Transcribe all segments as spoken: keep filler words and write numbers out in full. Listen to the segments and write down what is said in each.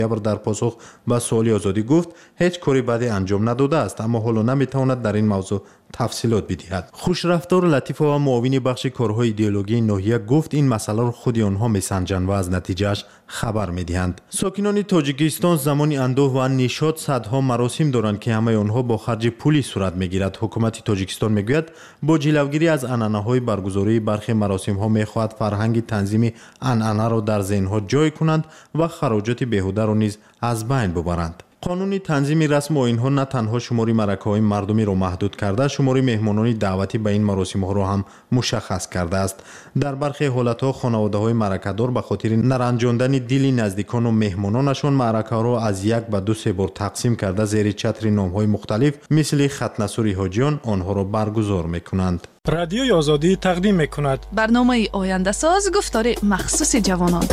در پاسخ به سوال آزادی گفت هیچ کاری بدی انجام نداده است، اما حالا نمیتواند در این موضوع تفصیلات بدهد. خوشرفتار لطیفه و معاون بخش کارهای ایدئولوژی ناحیه گفت این مسئله را خود آنها میسنجند و از نتیجهش خبر میدهند. ساکنان تاجیکستان زمانی اندوه و نشاط صدها مراسم دارند که همه آنها با خرج پولی صورت میگیرد. حکومت تاجیکستان میگوید با جلوگیری از عنعنه‌های برگزاری برخی مراسم ها میخواهد فرهنگ تنظیم عنعنه را در ذهنها جای کنند و خراجات بیهوده را نیز از بین ببرند. قانون تنظیم رسم آیین‌ها نه تنها شماری مرکه‌های مردمی را محدود کرده، شماری مهمانان دعوتی به این مراسم‌ها را هم مشخص کرده است. در برخی حالت‌ها خانواده‌های مرکه‌دار به خاطر نرنجاندن دل نزدیکان و مهمانانشان مرکه را از یک به دو سه بار تقسیم کرده زیر چتر نام‌های مختلف مثل ختنه حاجیان آنها را برگزار می‌کنند. رادیوی آزادی تقدیم می‌کند برنامه آینده ساز گفتار مخصوص جوانان.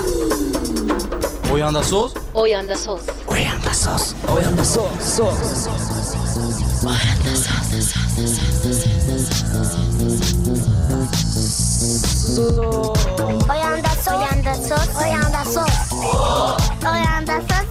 آینده ساز آینده ساز آینده ساز آینده ساز آینده ساز آینده ساز آینده ساز آینده ساز آینده ساز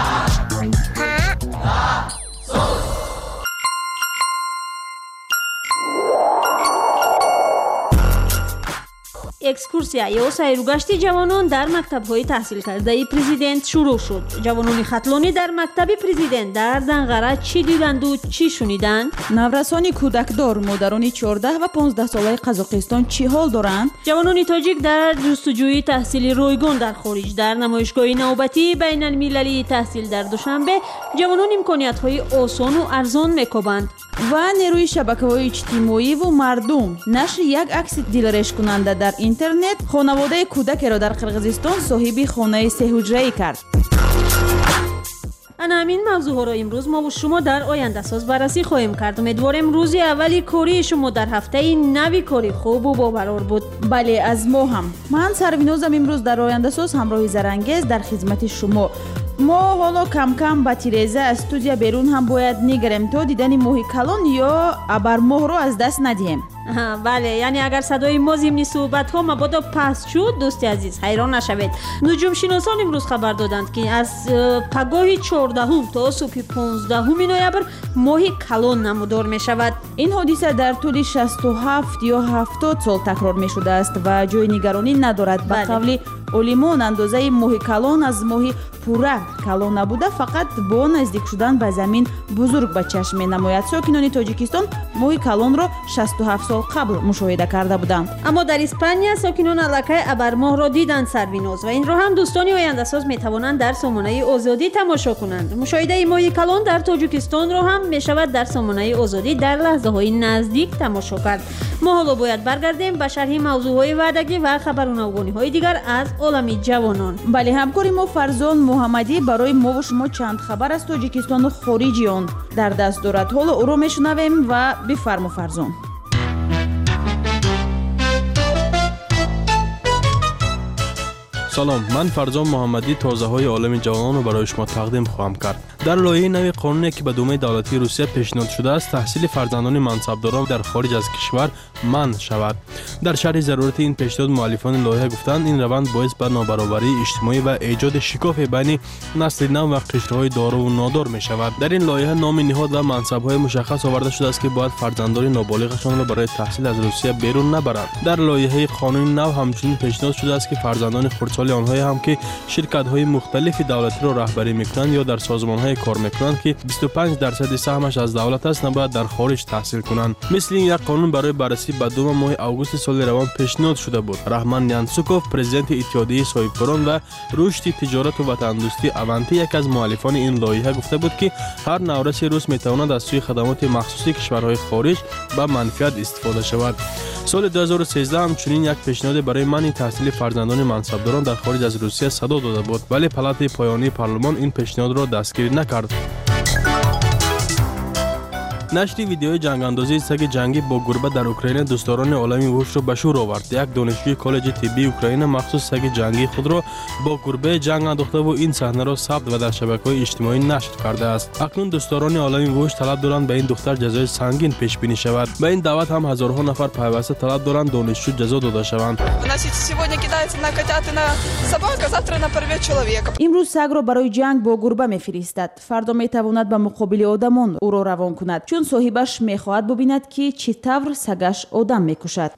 экскурсия ё сайругашти ҷавонон дар мактабҳои таҳсилкардаи президент шурӯъ шуд. ҷавонони хатлонӣ дар мактаби президент дар Занғара чӣ диданду чӣ шуниданд? наврасони кӯдакдор модарони чордаҳ ва понздаҳ-солаи Қазоқистон чӣ ҳол доранд? ҷавонони тоҷик дар ҷустуҷӯи таҳсили ройгон дар хориҷ. дар намоишгоҳи навбатии байналмилалии таҳсил дар Душанбе ҷавонон имкониятҳои осону арзон мекобанд. ва нерӯи шабакаҳои иҷтимоиву мардум нашри як акси дилрешкунанда дар интернет хонаводаи кӯдакеро дар Қирғизистон соҳиби хонаи сеҳуҷраӣ кард. ана ҳамин мавзӯъҳоро имрӯз мо бо шумо дар ояндасоз баррасӣ хоҳем кард. умедворем рӯзи аввали кории шумо дар ҳафтаи нави кори хубу бобарор буд. бале, аз мо ҳам. ман Сарвинозам имрӯз дар ояндасоз ҳамроҳи Зарангез дар хизмати шумо. мо ҳоло кам-кам ба тиреза аз студия берун ҳам бояд нигарем то дидани моҳи калон ё абармоҳро аз даст надиҳем. бале, яъне агар садои мо зимни суҳбатҳо мабодо паст шуд, дӯсти азиз ҳайрон нашавед. нуҷумшиносон имрӯз хабар доданд ки аз пагоҳи чордаҳум то субҳи понздаҳуми ноябр моҳи калон намудор мешавад. ин ҳодиса дар тӯли шасту ҳафт ё ҳафтод сол такрор мешудааст ва ҷои нигаронӣ надорад. ба қавли олимон андозаи моҳи калон аз моҳи пурра калон набуда фақат бо наздик шудан ба замин бузург ба чашм менамояд. сокинони Тоҷикистон моҳи калонро шасту ҳафт сол қабл мушоҳида карда буданд. аммо дар Испания сокинон аллакай абармоҳро диданд. Сарвиноз ва инро ҳам дӯстони ояндасоз метавонанд дар сомонаи озодӣ тамошо кунанд. мушоҳидаи моҳи калон дар Тоҷикистонро ҳам мешавад дар сомонаи озодӣ дар лаҳзаҳои наздик тамошо кард. мо ҳоло бояд баргардем ба шарҳи мавзӯъҳои ваъдагӣ ва хабарунавгониҳои дигар аз олами ҷавонон. бале, ҳамкори мо Фарзон Муҳаммадӣ барои мову шумо чанд хабар аз Тоҷикистону хориҷи он дар даст дорад. ҳоло ӯро мешунавем ва бифармо Фарзон. салом, ман Фарзон Муҳаммадӣ тозаҳои олами ҷавононро барои шумо тақдим хоҳам кард. дар лоиҳаи нави қонуне ки ба Думаи давлатии Русия пешниҳод шудааст, таҳсили фарзандони мансабдорон дар хориҷ аз кишвар манъ шавад. дар шарҳи зарурати ин пешниҳод муаллифони лоиҳа гуфтанд, ин раванд боис ба нобаробарии иҷтимоӣ ва эҷоди шикофе байни насли нав ва қишрҳои дорову нодор мешавад. дар ин лоиҳа номи ниҳод ва мансабҳои мушаххас оварда шудааст ки бояд фарзандони ноболиғашонро барои таҳсил аз Русия берун набаранд. дар лоиҳаи қонуни нав ҳамчунин пешниҳод шудааст ки фарзандони хурдсоли онҳое ҳам ки ширкатҳои мухталифи давлатиро раҳбарӣ мекунанд ё дар созмонҳое кор мекунанд ки бисту панҷ дарсади саҳмаш аз давлат аст, набояд дар хориҷ таҳсил кунанд. мисли ин як қонун барои баррасӣ ба Дума моҳи августи соли равон пешниҳод шуда буд. Раҳман Янсуков, президенти иттиҳодияи соҳибкорон ва рушди тиҷорату ватандӯстӣ Аванти, яке аз муаллифони ин лоиҳа гуфта буд ки ҳар навраси рус метавонад аз сӯи хадамоти махсуси кишварҳои хориҷ ба манфиат истифода шавад. соли ду ҳазору сездах ҳамчунин як пешниҳоде барои манъи таҳсили фарзандони мансабдорон дар хориҷ аз Русия садо дода буд, вале палатаи поёнии парлумон ин пешниҳодро дастгирӣ накард. نشر ویدیوی جنگاندازی سگ جنگی با گربه در اوکراین دوستداران عالمی وحوش را به شور آورد. یک دانشجوی کالج طبی اوکراین مخصوص سگ جنگی خود را با گربه جنگ انداخته و این صحنه را ثبت و در شبکه‌های اجتماعی نشر کرده است. اکنون دوستداران عالمی وحوش طلب دارند به این دختر جزای سنگین پیش بینی شود. به این دعوت هم هزارها نفر پیوسته طلب دارند دانشجو جزا داده شوند. امروز سگ را برای جنگ با گربه میفرستد. فردا میتواند به مقابل آدمان او را روان کند، چون صاحبش میخواهد ببیند که چه طور سگش آدم میکشد.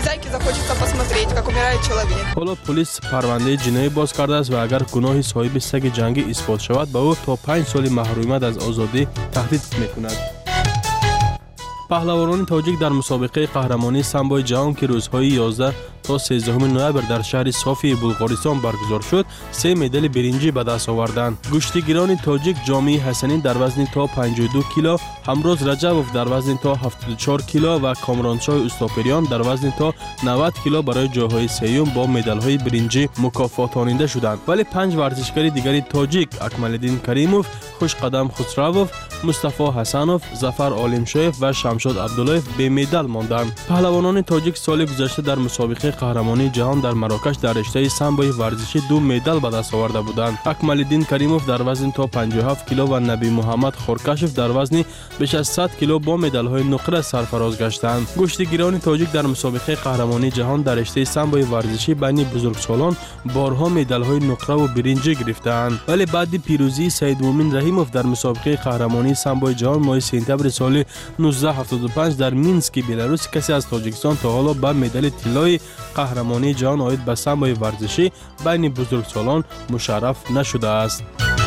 حالا پلیس پرونده جنایی باز کرده است و اگر گناه صاحب سگ جنگی اثبات شود به او تا پنج سال محرومیت از آزادی تهدید میکند. پهلوانان تاجیک در مسابقه قهرمانی سامبوی جهان که روزهای یازده تا سیزدهم نوامبر در شهر صافی بلغارستان برگزار شد، سه مدال برنجی به دست آوردند. گشتیگیران تاجیک جامی حسنی در وزن تا پنجاه و دو کیلو، همروز رجبوف در وزن تا هفتاد و چهار کیلو و کامرانشاه استاپریان در وزن تا نود کیلو برای جایهای سوم با مدال‌های برنجی مکافاتانیده شدند. ولی پنج ورزشکار دیگری تاجیک اکمالدین کریموف، خوشقدم خسروف، مصطفی حسنوف، ظفر عالمشاهیف و شمشاد عبداللهیف به مدال ماندند. پهلوانان تاجیک سال گذشته در مسابقه قهرمانی جهان در مراکش در رشته سامبوی ورزشی دو مدال به دست آورده بودند. اکمالدین کریموف در وزن تا پنجاه و هفت کیلو و نبی محمد خورکشف در وزن بیش از صد کیلو با مدال‌های نقره سرفراز گشتند. گشتیگیران تاجیک در مسابقه قهرمانی جهان در رشته سامبوی ورزشی بین بزرگسالان بارها مدال‌های نقره و برنجی گرفتند. ولی بعد پیروزی سید مومن رحیموف در مسابقه قهرمانی سامبوی جهان ماه سپتامبر سال نوزده هفتاد و پنج در مینسک بلاروس کسی از تاجیکستان تا حالا به مدال طلای قهرمانی جهان عاید به سامبوی ورزشی بین بزرگسالان مشرف نشده است.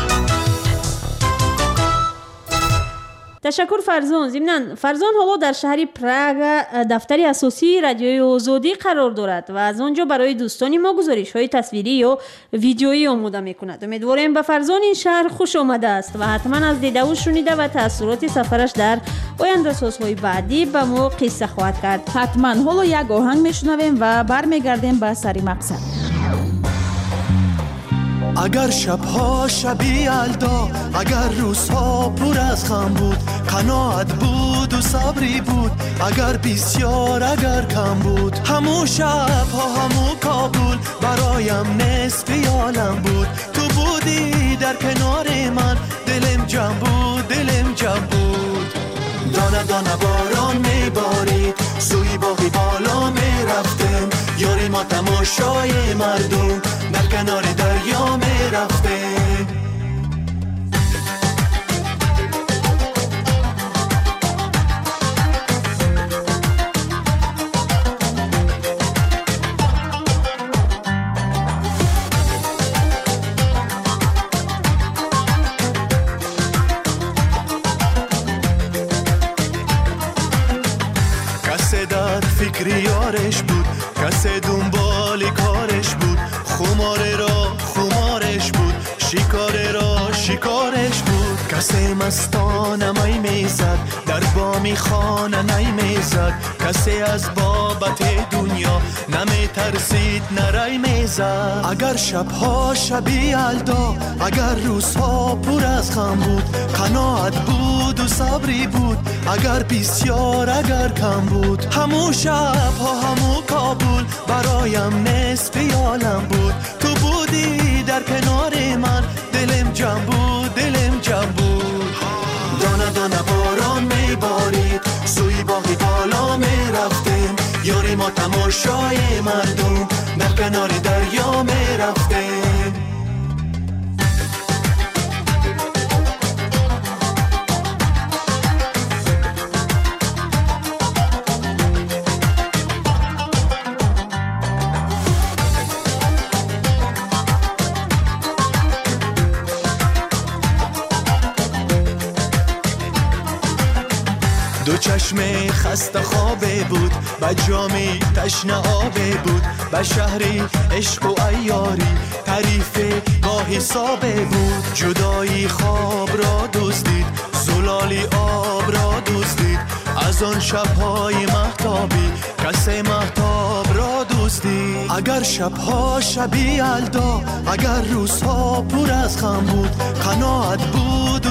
تشکر فرزان. ضمناً فرزان حالا در شهر پراگ دفتر اساسی رادیوی آزادی قرار دارد و از آنجا برای دوستان ما گزارش‌های تصویری یا ویدیویی آماده می‌کند. امیدواریم به فرزان این شهر خوش آمده است و حتما از دیده و شنیده و تأثیرات سفرش در آینده سازهای بعدی به ما قصه خواهد کرد. حتما. حالا یک آهنگ میشنویم و برمیگردیم به سری مقصد. اگر شبها شبی یلدا، اگر روزها پر از غم بود، قناعت بود و صبری بود، اگر بسیار اگر کم بود، همو شبها همو کابل برایم نصف عالم بود. تو بودی در کنار من، دلم جمع بود دلم جمع بود. دانه دانه باران میبارید، سوی باغی بالا میرفتم، یاری ما تماشای مردم در کنار دریا میرفتم. کسی در فکر یارش بود، کسی دنبال کارش بود، خماره را خمارش بود، شکاره را شکارش بود. کسی مستانه می میزد، در بامی خانه نی میزد، کسی از بابت دنیا نمی ترسید نرای میزد. اگر شبها شبی یلدا، اگر روزها پر از غم بود، قناعت بود و صبری بود، اگر بسیار اگر کم بود، همو شبها همو کابل برایم نصف عالم بود. تو بودی در کنار من، دلم جمع بود دلم جمع بود. دانه دانه باران میبارید، سوی باغی بالا میرفتیم، یاری ما تماشای مردم در کنار دریا میرفتیم. دو چشم خسته خوابه بود، به جامی تشنه آبه بود، به شهری عشق و عیاری تعریف با حسابه بود. جدایی خواب را دزدید، زلالی آب را دزدید، از آن شبهای مهتابی کسی مهتاب را دزدید. اگر شبها شبی یلدا، اگر روزها پر از غم بود، قناعت بود و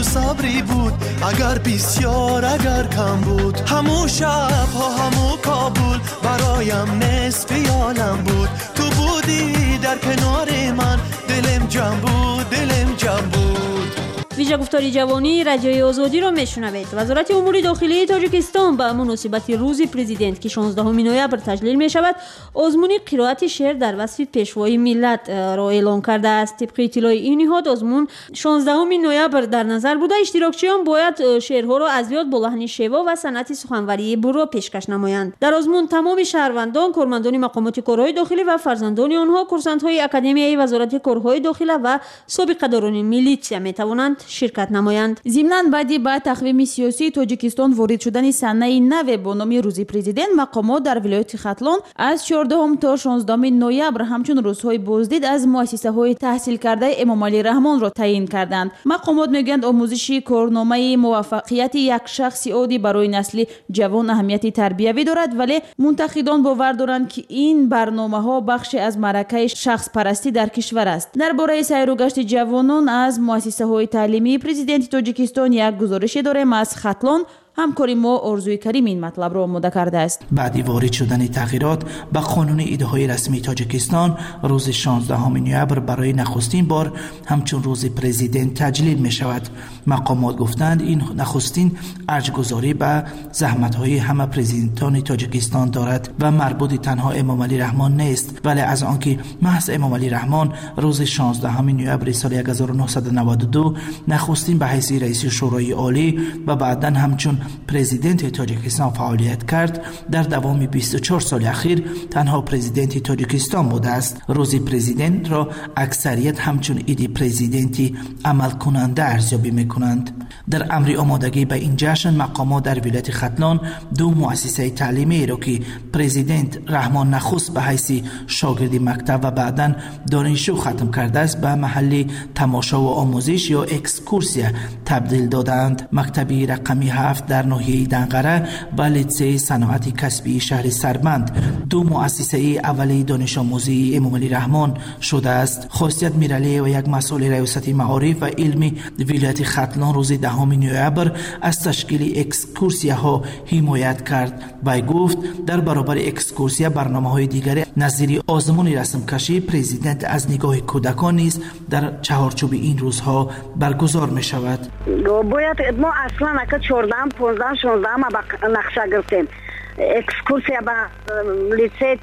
تو صبری بود اگر بسیار اگر کم بود. همون شب ها همون کابل برایم نصف عالم بود. تو بودی در کنار من دلم جمع بود دلم جمع بود. ویژه گفتاری جوانی رادیوی آزادی رو میشنوید. وزارت امور داخلی تاجیکستان به مناسبت روز پرزیدنت که شانزدهم نوامبر تجلیل می شود آزمون قرائت شعر در وصف پیشوای ملت را اعلام کرده است. طبق اطلاع این نهاد آزمون شانزدهم نوامبر در نظر بوده اشتراکچیان باید شعرها را از یاد با لحن شیوا و صنعت سخنوری برو پیشکش نمایند. در آزمون تمام شهروندان، کارمندان مقامات کارهای داخلی و فرزندان آنها، کورسانت‌های اکادمیای وزارت کارهای داخلی و سابقه‌داران میلیشیا می توانند شرکت نمایند. ضمناً بعدی با تقویم سیاسی تاجیکستان وارد شدن سنه نو با نام روز پرزیدنت مقامات در ولایت ختلان از چهاردهم تا شانزدهم نوامبر همچون روزهای بازدید از مؤسسه‌های تحصیل کرده امام علی رحمان را تعیین کردند. مقامات میگویند آموزش کارنامه موفقیت یک شخص عادی برای نسل جوان اهمیتی تربیوی دارد، ولی منتقدان باور دارند که این برنامه‌ها بخشی از معرکه شخص پرستی در کشور است. درباره سیر و گشت جوانان از مؤسسه‌های تعلیمی پرزیدنت تاجیکستان یک گزارش داریم از ختلان. همکاری ما آرزوی کریم این مطلب را آماده کرده است. بعد وارد شدن تغییرات به قانون ایده‌های رسمی تاجیکستان روز شانزدهم نوامبر برای نخستین بار همچون روز پرزیدنت تجلیل می شود. مقامات گفتند این نخستین ارجگذاری به زحمت‌های همه پرزیدنتان تاجیکستان دارد و مربوط تنها امام علی رحمان نیست، ولی از آنکه محض امام علی رحمان روز شانزدهم نوامبر سال هزار و نهصد و نود و دو نخستین به حیث رئیس شورای عالی و بعداً همچون پرزیدنت تاجیکستان فعالیت کرد، در دوام بیست و چهار سال اخیر تنها پرزیدنت تاجیکستان بوده است. روز پرزیدنت را اکثریت همچون عید پرزیدنتی عمل کننده ارزیابی میکنند. در امر آمادگی به این جشن مقامات در ولایت ختلان دو مؤسسه تعلیمی را که پرزیدنت رحمان نخست به حیث شاگردی مکتب و بعداً دانشجو ختم کرده است به محل تماشا و آموزش یا اکسکورسیا تبدیل دادند. مکتبی رقمی هفت در ناحیه دنقره و لیسه صنعتی کسبی شهر سربند دو مؤسسه اولی دانش آموزی امام علی رحمان شده است. خاصیت میرعلی و یک مسئول ریاست معارف و علمی ولایت ختلان روز دهم نوامبر از تشکیل اکسکورسیا ها حمایت کرد و گفت در برابر اکسکورسیا برنامه‌های دیگری نظیر آزمون رسم کشی پرزیدنت از نگاه کودکان نیز در چهارچوب این روزها برگزار می شود. باید ما اصلا اگه چهاردهم پانزدهم شانزدهم ما نقشه گرفتیم اکسکورسیا به لیسه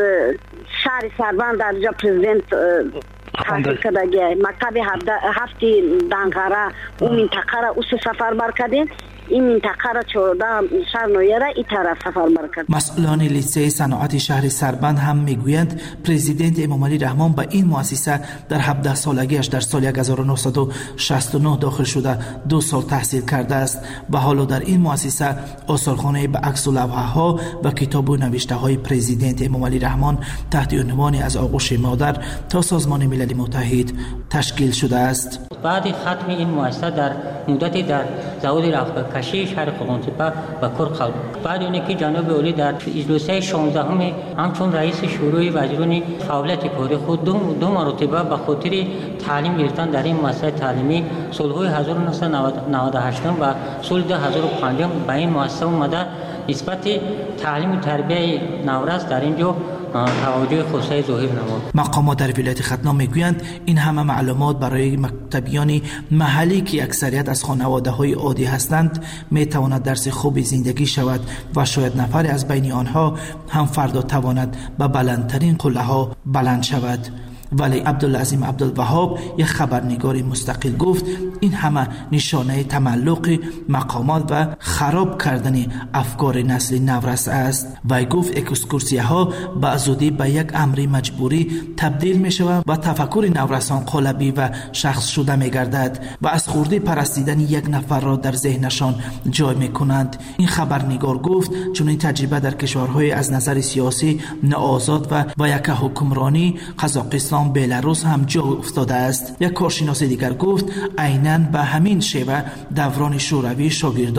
شهر سربند در جا پرزیدنت تحصیل کردگی مکتب هفتی دنقره اون منطقه را اوس سفر برکردیم. این منطقه را چهارده شهر نویه را این طرف سفر برکرد. مسئولان لیسه صنعتی شهر سربند هم میگویند پرزیدنت امام علی رحمان به این مؤسسه در هفده سالگیش در سال هزار و نهصد و شصت و نه داخل شده دو سال تحصیل کرده است و حالا در این مؤسسه آثارخانه به عکس و لوحه ها و کتاب و نوشته های پرزیدنت امام علی رحمان تحت عنوان از آغوش مادر تا سازمان ملل متحد تشکیل شده است. بعد ختم این مؤسسه در مدتی در زود رفت کشی شهر قلانتپه و کرخل بعد اونی که جناب عالی در اجلاس شانزدهم همچون رئیس شورای وزیران فعالیت کاری خود دو, دو مرتبه به خاطر تعلیم گرفتن در این مؤسسه تعلیمی سالهای هزار و نهصد و نود و هشت و سال دو هزار و پنج به این مؤسسه اومده نسبت تعلیم و تربیت نورس در اینجا توجه خصوصی ظاهر نمود. مقامات در ولایت ختلان میگویند این همه معلومات برای مکتبیان محلی که اکثریت از خانواده‌های عادی هستند میتواند درس خوبی زندگی شود و شاید نفر از بین آنها هم فردا تواند به بلندترین قله‌ها بلند شود. ولی عبدالعظیم عبدالوهاب یک خبرنگار مستقل گفت این همه نشانه تملق مقامات و خراب کردن افکار نسل نورس است و گفت اکسکورسیه ها به زودی به یک امر مجبوری تبدیل می شود و تفکر نورسان قالبی و شخص شده می گردد و از خورده پرستیدن یک نفر را در ذهنشان جای می کنند. این خبرنگار گفت چون این تجربه در کشورهای از نظر سیاسی ناآزاد و با یک حکمرانی قزاقستان بلاروس هم جا افتاده است. یک کارشناس دیگر گفت عیناً به همین شیوه دوران شوروی شاگردان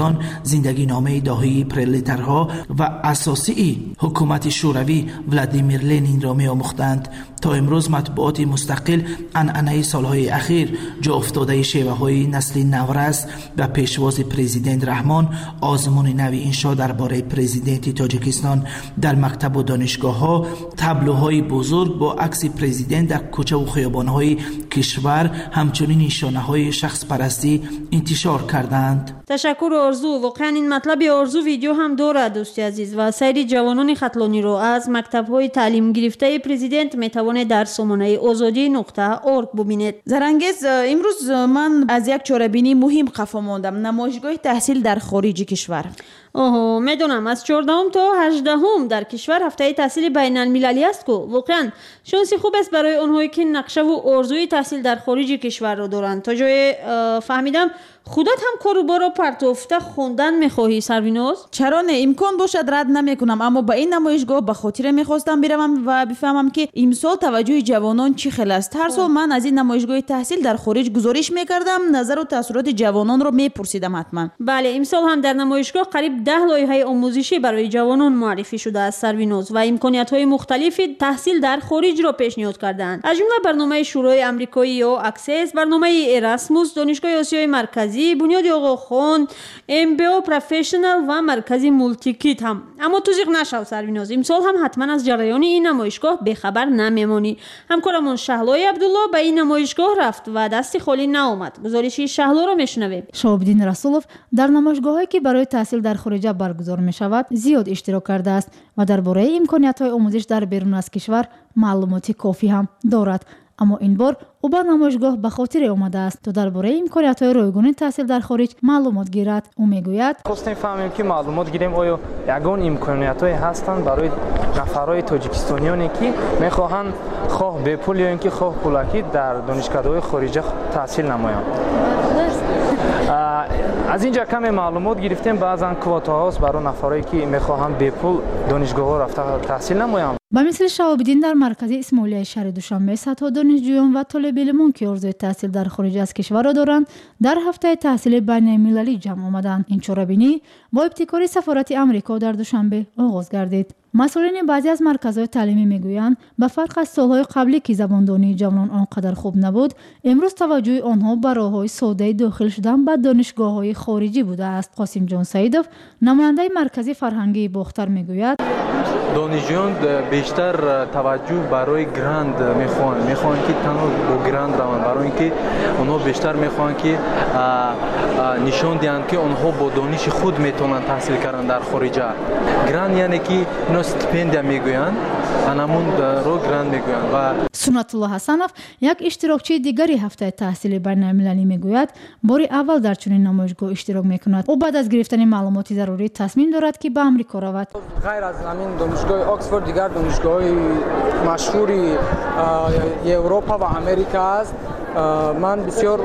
زندگی نامه داهی پرولتارها و اساسی حکومت شوروی ولادیمیر لنین را می‌آموختند. تا امروز مطبوعات مستقل عنعنه سالهای اخیر جا افتاده شیوه های نسل نورس و پیشواز پرزیدنت رحمان آزمون نوی انشا درباره پرزیدنت تاجیکستان در مکتب و دانشگاه ها تابلوهای بزرگ با عکس پرزیدنت در کوچه و خیابان‌های کشور همچنین نشانه های شخص پرستی انتشار کردند. تشکر آرزو. واقعا این مطلب آرزو ویدیو هم داره دوستی عزیز و سایر جوانان خطلانی رو از مکتب‌های تعلیم گرفته پرزیدنت میتوانید در سامانه آزادی نقطه اورگ ببینید. زرنگز امروز من از یک چاره‌بینی مهم خفا ماندم. نمایشگاه تحصیل در خارج کشور. اوه میدونم از چهاردهم تا هجدهم در کشور هفته تحصیل بین المللی است که واقعا شانسی خوب است برای اونهایی که نقشه و آرزوی تحصیل در خارج کشور رو دارن. تا جای فهمیدم خودت هم کاروبا رو پرتوفته خوندن میخواهی سرویناز؟ چرا نه، امکان باشد رد نمیکنم، اما با این نمایشگاه به خاطر میخواستم بروم و بفهمم که امسال توجه جوانان چی خیلی است. هر سال من از این نمایشگاه تحصیل در خارج گزارش میکردم، نظر و تاثیرات جوانان رو میپرسیدم حتما. بله امسال هم در نمایشگاه قریب ده لایحه آموزشی برای جوانان معرفی شده است سرویناز و امکانیت‌های مختلفی تحصیل در خارج را پیشنهاد کردند. از جمله برنامه شورای آمریکایی یا اکسس، برنامه اراسموس، دانشگاه آسیای مرکزی، بنیاد آقا خان، ام بی او پروفشنال و مرکز مولتی کیت هم. اما تو زیغ نشو سرویناز، امسال هم حتما از جریان این نمایشگاه بخبر نمیمانی. همکارمون شهلای عبدالله به این نمایشگاه رفت و دستی خالی نآمد. گزارشی شهلا را میشنویم. شهاب‌الدین رسولوف در نمایشگاهایی که برای تحصیل در خارج برگزار می شود زیاد اشتراک کرده است و درباره امکانیت‌های آموزش در بیرون از کشور معلوماتی کافی هم دارد. اما این بار او به نمایشگاه به خاطر آمده است تا درباره امکانیت‌های رایگان تحصیل در خارج معلومات گیرد. او میگوید خواستیم فهمیم که معلومات گیریم آیا یگان امکانیت‌های هستند برای نفرای تاجیکستانیانی که می‌خواهند خواه به پول یا اینکه خواه پولکی در دانشگاه‌های خارجی تحصیل نمایند. از اینجا کمی معلومات گرفتیم، بعضن کوتا هست برای نفرایی که می‌خواهند به پول دانشگاه‌ها رفته تحصیل نمایند. به مثل شهاب‌الدین در مرکز اسماعیلیه شهر دوشنبه صدها دانشجویان و طالب علمان که آرزوی تحصیل در خارج از کشور را دارند در هفته تحصیل بین المللی جمع آمدند. این چاره‌بینی با ابتکار سفارت آمریکا در دوشنبه آغاز گردید. مسئولین بعضی از مرکزهای تعلیمی میگویند به فرق از سالهای قبلی که زباندانی جوانان آنقدر خوب نبود، امروز توجه آنها به راه‌های ساده داخل شدن به دانشگاه‌های خارجی بوده است. قاسم جان سعیدوف نماینده مرکز فرهنگی باختر میگوید دانشجویان بیشتر توجه برای گراند میخوان میخوان که تنها با گراند روند، برای اینکه اونها بیشتر میخوان که نشون دهند که اونها با دانش خود میتونن تحصیل کردن در خارج. گراند یعنی که اینا استیپندیا میگویند، همون رو گراند میگویند. و سنت الله حسنوف یک اشتراکچی دیگری هفته تحصیل بین المللی میگوید باری اول در چنین نمایشگاه اشتراک میکند. او بعد از گرفتن معلومات ضروری تصمیم دارد که به آمریکا رود. غیر از همین دانشگاه آکسفورد دیگر دانشگاه مشهوری اروپا و امریکا است. من بسیار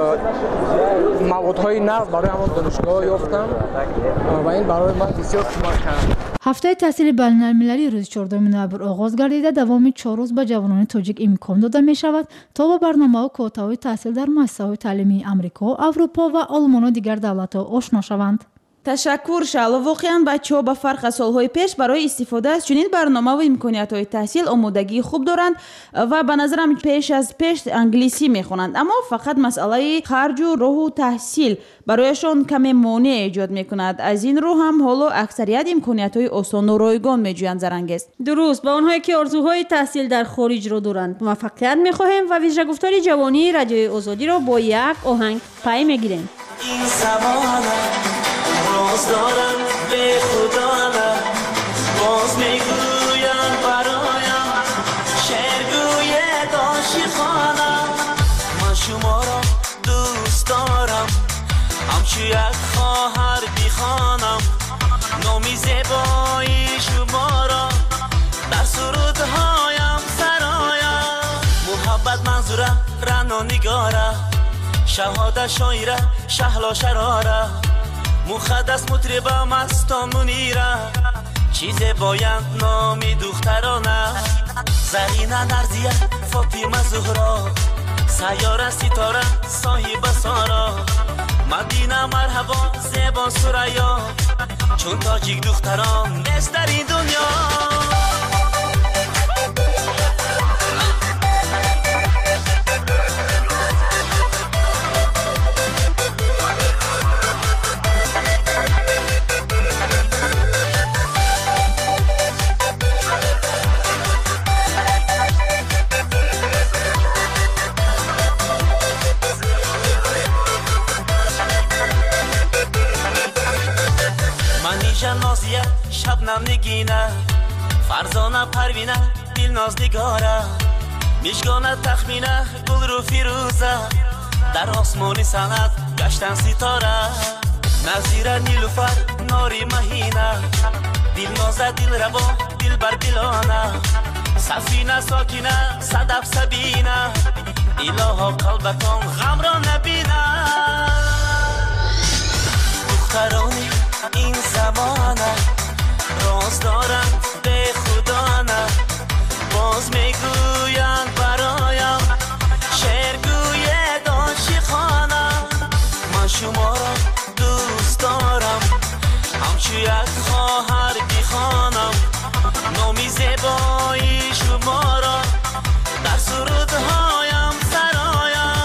موادهای نقد برای همون دانشگاه یافتم و این برای من بسیار کمک کرد. هفته تحصیل بین المللی روز چهاردهم نوامبر آغاز گردیده دوامی چهار روز به جوانان تاجیک امکان داده می شود تا با برنامه و کوتاهای تحصیل در مؤسسه‌های تعلیمی آمریکا، اروپا و آلمان و دیگر دولت‌ها آشنا شوند. تشکر شالا. واقعا بچه‌ها به فرق از سالهای پیش برای استفاده از چنین برنامه و امکانیت‌های تحصیل آمادگی خوب دارند و به نظرم پیش از پیش انگلیسی میخوانند، اما فقط مسئله خرج و راه و تحصیل برایشان کمی مانع ایجاد میکند. از این رو هم حالا اکثریت امکانیت‌های آسان و رایگان میجویند. زرنگز درست. با اونهایی که آرزوهای تحصیل در خارج رو دارند موفقیت میخواهیم و ویژه گفتاری جوانی رادیوی آزادی رو با یک آهنگ پای میگیریم. این باز دارم به خدا نه باز میگویم برایم شعرگوی عاشقانم. من شما را دوست دارم همچو یک خواهر بیخوانم. نامی زیبایی شما را در سرودهایم سرایم. محبت منظوره رنا نگاره شهاده شاعره شهلا شراره. مخدس مطربه مستان منیره چیزه باید نامی دخترانه. زرینه نرزیه فاطمه زهرا سیاره ستاره صاحب سارا. مدینه مرحبا زیبا سریا چون تاجیک دختران نیست در این دنیا شبنم نگینه فرزانه پروینه دل ناز نگاره میشگانه تخمینه گل رو فیروزه در آسمانی سنت گشتن ستاره نظیره نیلوفر ناری مهینه دل نازه دل ربا دل بر دلانه سفینه ساکینه صدف سبینه الها قلبتان غم را نبینه دخترانی این زمانه راز دارم به خدا نه باز میگویند برایم شعرگوی عاشقانه من شما را دوست دارم همچو یک خواهر بخوانم نامی زیبایی شما را در سرودهایم سرایم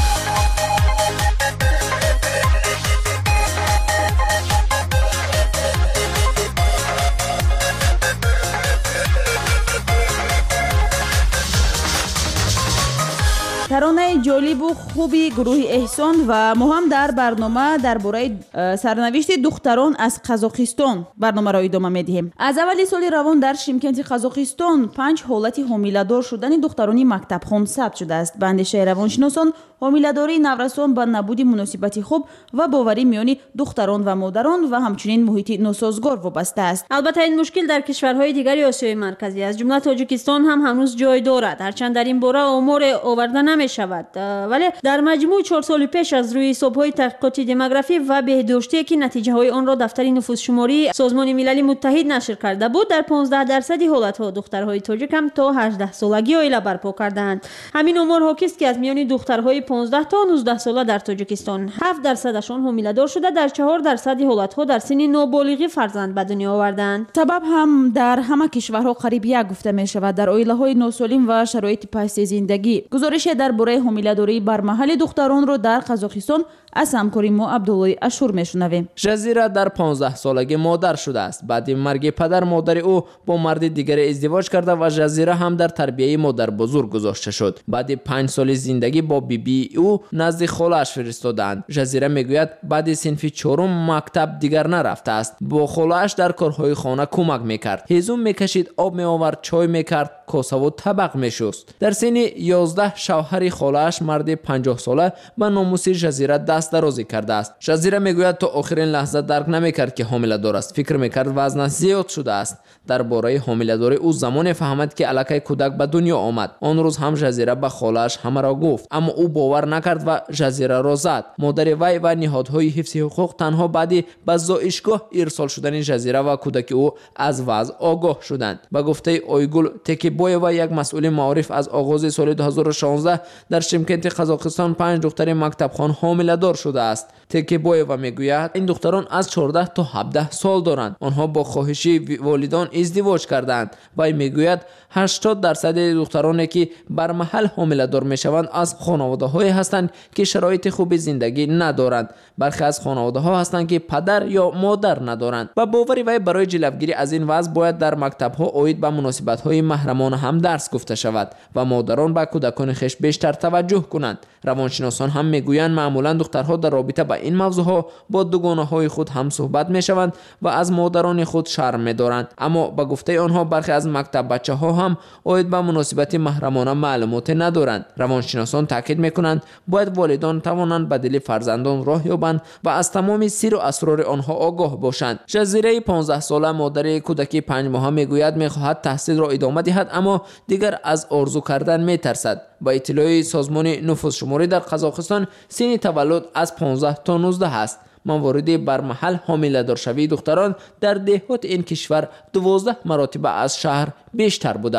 таронаи ҷолибу хуби гурӯҳи эҳсон ва мо ҳам дар барнома дар бораи сарнавишти духтарон аз қазоқистон барномаро идома медиҳем. Аз аввали соли равон дар Шимкенти Қазоқистон панҷ ҳолати ҳомиладор шудани духтарони мактабхон сабт шудааст. Ба андешаи равоншиносон ҳомиладории наврасон ба набуди муносибати хуб ва боварӣ миёни духтарон ва модарон ва ҳамчунин муҳити носозгор вобаста аст. албатта ин мушкил дар кишварҳои дигари осиёи марказӣ аз ҷумла тоҷикистон ҳам ҳанӯз ҷой дорад. ҳарчанд дар ин бора оморе оварда намешавад, вале дар маҷмӯъ чор соли пеш аз рӯи ҳисобҳои таҳқиқоти демографӣ ва беҳдоштие ки натиҷаҳои онро дафтари нуфусшумории Созмони Милали Муттаҳид нашр карда буд, дар понздаҳ дарсади ҳолатҳо духтарҳои тоҷик ҳам то ҳаждаҳсолагӣ оила барпо кардаанд. ҳамин омор ҳокист ки аз миёни духтарҳои понздаҳ то нуздаҳ сола дар тоҷикистон ҳафт дарсадашон ҳомиладор шуда, дар чаҳор дарсади ҳолатҳо дар синни ноболиғӣ фарзанд ба дунё овардаанд. Сабаб ҳам дар ҳама кишварҳо қариб як гуфта мешавад. Дар оилаҳои носолим ва шароити пасти зиндагӣ. гузорише дар бораи ҳомиладории бармаҳали духтаронро дар Қазоқистон аз ҳамкори мо Абдуллои Ашур мешунавем. жазира дар понздаҳ солагӣ модар шудааст. баъди марги падар модари ӯ бо марди дигаре издивоҷ карда ва жазира ҳам дар тарбияи модарбузург гузошта шуд. баъди панҷ соли зиндагӣ бо бибии ӯ назди холааш фиристодаанд. жазира мегӯяд баъди синфи чорум мактаб дигар нарафтааст. бо холааш дар корҳои хона кӯмак мекард. ҳезум мекашид, об меовард, чой мекард, косаву табақ мешуст. дар синни ёздаҳ шавҳари холааш марди панҷоҳсола ба номуси жазира даст дарозӣ кардааст. жазира мегӯяд то охирин лаҳза дарк намекард ки ҳомиладор аст. фикр мекард вазнаш зиёд шудааст. дар бораи ҳомиладори ӯ замоне фаҳмад ки аллакай кӯдак ба дунё омад. он рӯз ҳам жазира ба холааш ҳамаро гуфт, аммо ӯ бовар накард ва жазираро зад. модари вай ва ниҳодҳои ҳифзи ҳуқуқ танҳо баъди ба зоишгоҳ ирсол шудани жазира ва кӯдаки ӯ аз вазъ огоҳ шуданд. ба гуфтаи Ойгул Текибоева, як масъули маориф, аз оғози соли ду ҳазору шонздаҳ дар Шимкенти Қазоқистон панҷ духтари мактабхон ҳомиладор шудааст. Текибоева мегӯяд, ин духтарон аз чордаҳ то ҳабдаҳ сол доранд. онҳо бо хоҳиши волидон издивоҷ карданд. вай мегӯяд ҳаштод дарсади духтароне ки бармаҳал ҳомиладор мешаванд аз хонаводаҳое ҳастанд ки шароити хуби зиндагӣ надоранд. бархе аз хонаводаҳо ҳастанд ки падар ё модар надоранд. ба бовари вай барои ҷилавгирӣ аз ин вазъ бояд дар мактабҳо оид ба муносибатҳои маҳрамона ҳам дарс гуфта шавад ва модарон ба кӯдакони хеш бештар таваҷҷӯҳ кунанд. равоншиносон ҳам мегӯянд маъмулан духтарҳо дар робита ба ин мавзӯъҳо бо дугонаҳои худ ҳам суҳбат мешаванд ва аз модарони худ шарм медоранд. аммо ба гуфтаи онҳо бархе аз мактаббачаҳо ҳам оид ба муносибати маҳрамона маълумоте надоранд. равоншиносон таъкид мекунанд бояд волидон тавонанд ба дили фарзандон роҳ ёбанд ва аз тамоми сиру асрори онҳо огоҳ бошанд. жазираи понздаҳсола модари кӯдаки панҷмоҳа мегӯяд мехоҳад таҳсилро идома диҳад, аммо дигар аз орзу кардан метарсад. ба иттилои созмони нуфусшуморӣ дар Қазоқистон синни таваллуд аз понздаҳ то нуздаҳ аст. мавориди бармаҳал ҳомиладоршавии духтарон дар деҳоти ин кишвар дувоздаҳ маротиба аз шаҳр бештар будааст.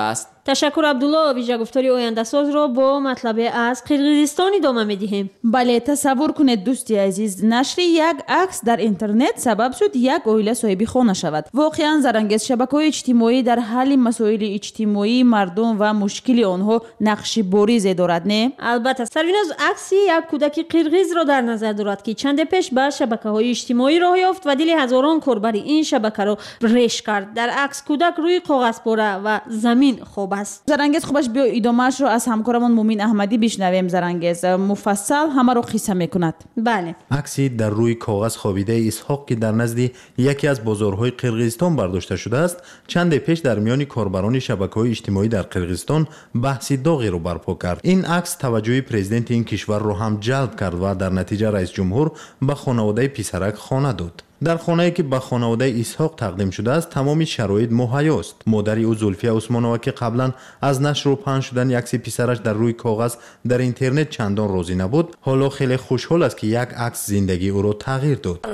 تشکر عبدالله. ویژه گفتاری آینده ساز را با مطلب از قرقیزستان ادامه می‌دهیم. بله، تصور کنید دوستی عزیز، نشر یک عکس در اینترنت سبب شد یک عائله صاحب خانه شود. واقعا زرانگیز شبکه‌های اجتماعی در حل مسائل اجتماعی مردم و مشکل آنها نقش بارزی دارد، نه؟ البته سریناز عکسی یک کودک قرقیز را در نظر دارد که چند پیش به شبکه‌های اجتماعی راه یافت و دل هزاران کاربر این شبکه را ریش کرد. در عکس کودک روی کاغذ پاره و زمین خواب است. زرانگیز خوبش بیا ادامه‌اش رو از همکارمون مومین احمدی بشنویم. زرانگیز مفصل همه رو قصه میکند. بله. عکسی در روی کاغذ خوابیده اسحاق که در نزد یکی از بازارهای قرقیزستان برداشته شده است، چند پیش در میان کاربران شبکه‌های اجتماعی در قرقیزستان بحث داغی رو برپا کرد. این عکس توجه پرزیدنت این کشور رو هم جلب کرد و در نتیجه رئیس جمهور به خانواده پسرک خانه داد. در خانه‌ای که به خانواده اسحاق تقدیم شده است تمام شرایط مهیا است. مادر او زلفیه عثمانова که قبلا از نشر و پخش شدن عکس پسرش در روی کاغذ در اینترنت چندان راضی نبود، حالا خیلی خوشحال است که یک عکس زندگی او را تغییر داد.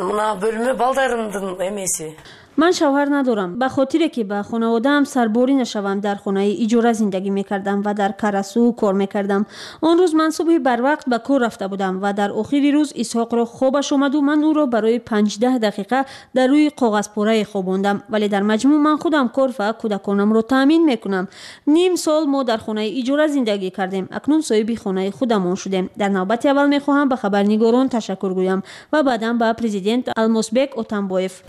من شوهر ندارم، به خاطر که به خانواده‌ام سرباری نشوم در خانه اجاره زندگی میکردم و در کرسو کار میکردم. آن روز من صبح بر وقت به کار رفته بودم و در آخر روز اسحاق را خوابش آمد و من او را برای پنجده دقیقه در روی کاغذ پاره خواباندم، ولی در مجموع من خودم کار و کودکانم را تامین میکنم. نیم سال ما در خانه اجاره زندگی کردیم، اکنون صاحب خانه خودمان شدیم. در نوبت اول میخواهم به خبرنگاران تشکر گویم و بعداً به پرزیدنت المسبک اوتانبایف.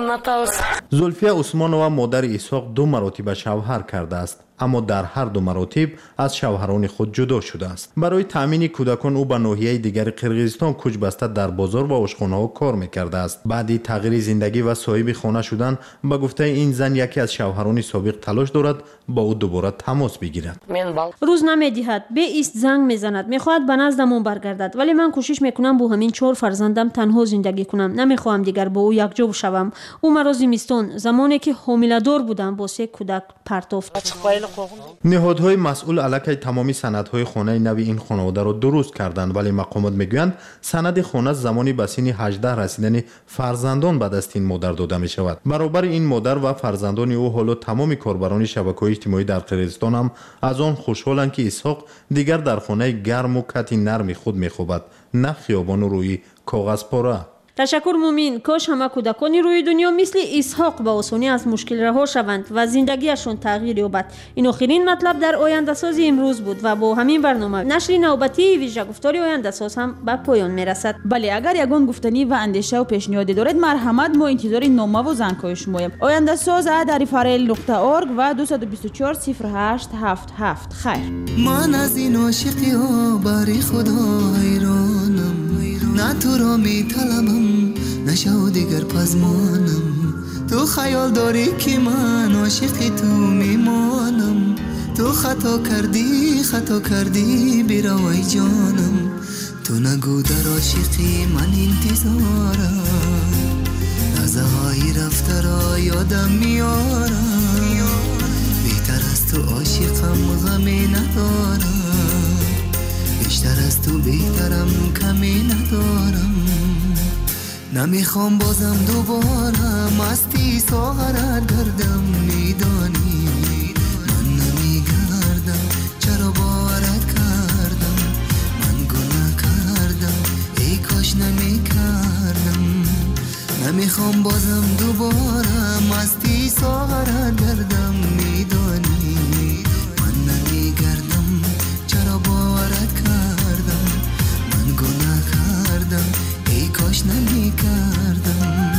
زلفیه عثمانова مادر اسحاق دو مراتب شوهر کرده است، اما در هر دو مراتب از شوهران خود جدا شده است. برای تامین کودکان او به ناحیه دیگر قرقیزستان کوچ بسته در بازار و آشخانه‌ها کار می‌کرده است. بعد تغییر زندگی و صاحب خانه شدن، به گفته این زن یکی از شوهران سابق تلاش دارد با او دوباره تماس بگیرد. روز نمی‌دهد، به ایست زنگ می‌زند، می‌خواهد به نزدمون برگردد، ولی من کوشش می‌کنم با همین چهار فرزندم تنها زندگی کنم. نمی‌خواهم دیگر با او یکجا شوم. او مرا زمستان زمانی که حامله‌دار بودم با سه کودک پرتافت. نهادهای مسئول علیه تمامی سندهای خانه نو این خانواده را درست کردند، ولی مقامات میگویند سند خانه زمانی به سن هجده رسیدن فرزندان به دست این مادر داده می شود. برابر این مادر و فرزندان او حالا تمامی کاربران شبکه‌های اجتماعی در قرقیزستان هم از آن خوشحالند که اسحاق دیگر در خانه گرم و کتی نرم خود میخوابد، نه خیابان و روی کاغذ پاره. تشکر مومین. کاش همه کودکانی روی دنیا مثل اسحاق به آسانی از مشکل رها شوند و زندگیشان تغییر یابد. این آخرین مطلب در آینده سازی امروز بود و با همین برنامه نشر نوبتی ویژه گفتاری آینده ساز هم به پایان میرسد. بله، اگر یگان گفتنی و اندیشه و پیشنهادی دارید مرحمت، ما انتظار نامه و زنگ‌های شماییم. آینده ساز ات فریل نقطه اورگ و دو دو چهار صفر هشت هفت هفت. خیر. من از این عاشقی ها بری خدا حیرانم، نه تو را می طلبم نشو دیگر پزمانم. تو خیال داری که من عاشق تو میمانم، تو خطا کردی خطا کردی بیروی جانم. تو نگو در عاشقی من انتظارم، لحظه‌های رفته را یادم میارم. بهتر از تو عاشقم غمی ندارم، بیشتر از تو بهترم کمی ندارم. نمیخوام بازم دوباره مستی ساغرت گردم، میدانی من نمیگردم، چرا باورت کردم، من گناه کردم، ای کاش نمیکردم. نمیخوام بازم دوباره مستی ساغرت گردم، میدانی من نمیگردم، چرا باورت کردم، من گناه کردم، ای کاش نمی کردم.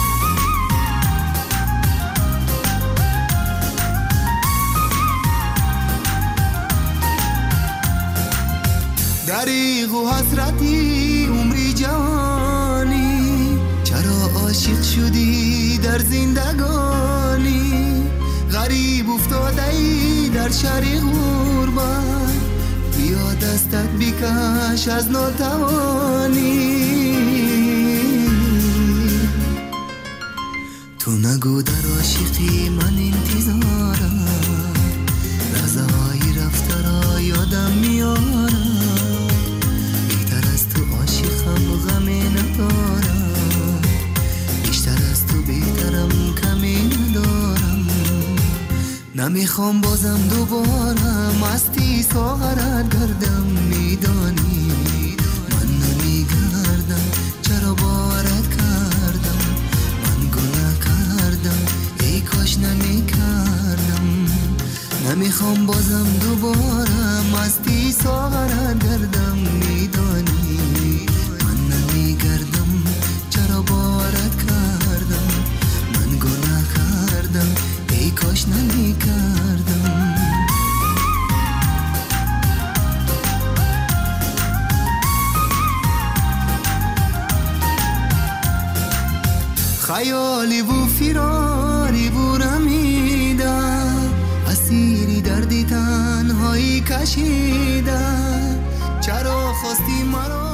دریغ و حسرتی عمری جوانی، چرا عاشق شدی در زندگانی. غریب افتاده ای در شهر غربت، بیا دستت بکش از ناتوانی. تو نگو در عاشقی من انتظارم، لحظه های رفته را یادم میارم. بیشتر از تو عاشقم غمی ندارم، بیشتر از تو بهترم کمی ندارم. نمیخوام بازم دوباره مستی ساغرت گردم میدانی من نمیگردم چرا بارت کردم من گناه کردم ای کاش نمیکردم نمیخوام بازم دوباره مستی ساغرت گردم میدانی من نمیگردم چرا بارت کردم من گناه کردم ای کاش نمیکردم خیالی و فراری و رمیده اسیری دردی تنهایی کشیده چرا خواستی مرا